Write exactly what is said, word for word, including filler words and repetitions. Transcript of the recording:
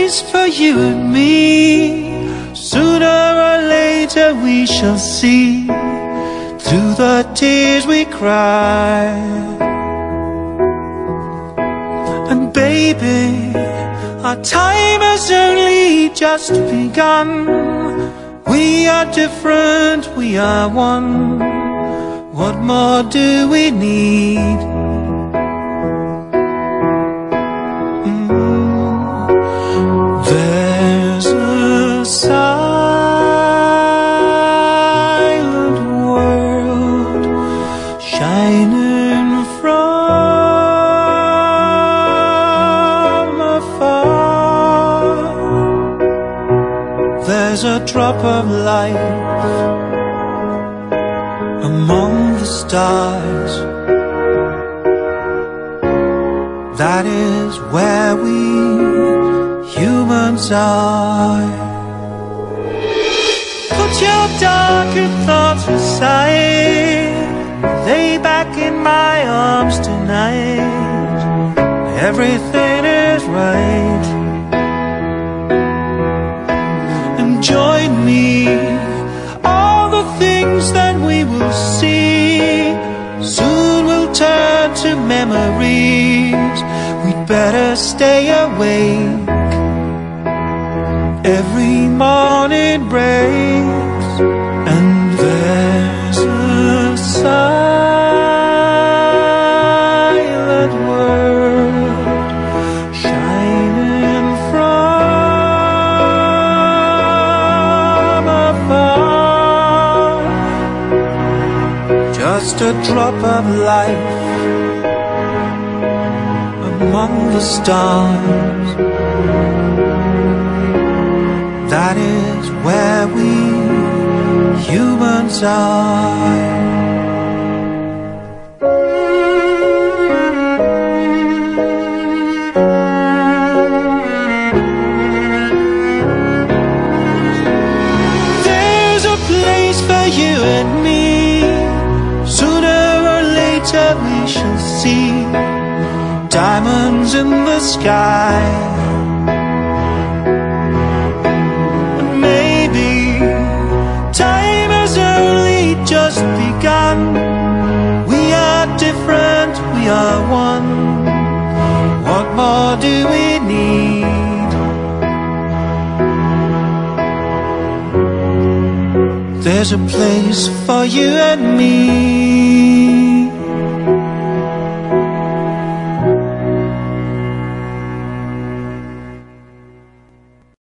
place for you and me. Sooner or later we shall see, through the tears we cry. And baby, our time has only just begun. We are different, we are one. What more do we need? There's a silent world shining from afar. There's a drop of light among the stars. That is where we humans are. Put your darker thoughts aside, lay back in my arms tonight. Everything is right. And join me, all the things that we will see soon will turn to memories. We'd better stay awake. Every morning breaks, and there's a silent world shining from afar. Just a drop of light among the stars. That is where we humans are. There's a place for you and me. Sooner or later we shall see diamonds in the sky. Just begun. We are different, we are one. What more do we need? There's a place for you and me.